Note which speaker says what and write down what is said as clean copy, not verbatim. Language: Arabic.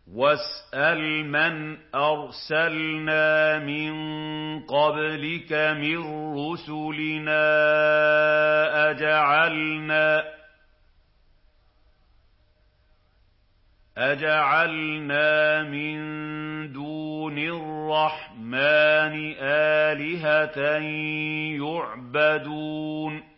Speaker 1: وَاسْأَلْ مَنْ أَرْسَلْنَا مِن قَبْلِكَ مِن رُّسُلِنَا أَجَعَلْنَا مِن دُونِ الرَّحْمَٰنِ آلِهَةً يُعْبَدُونَ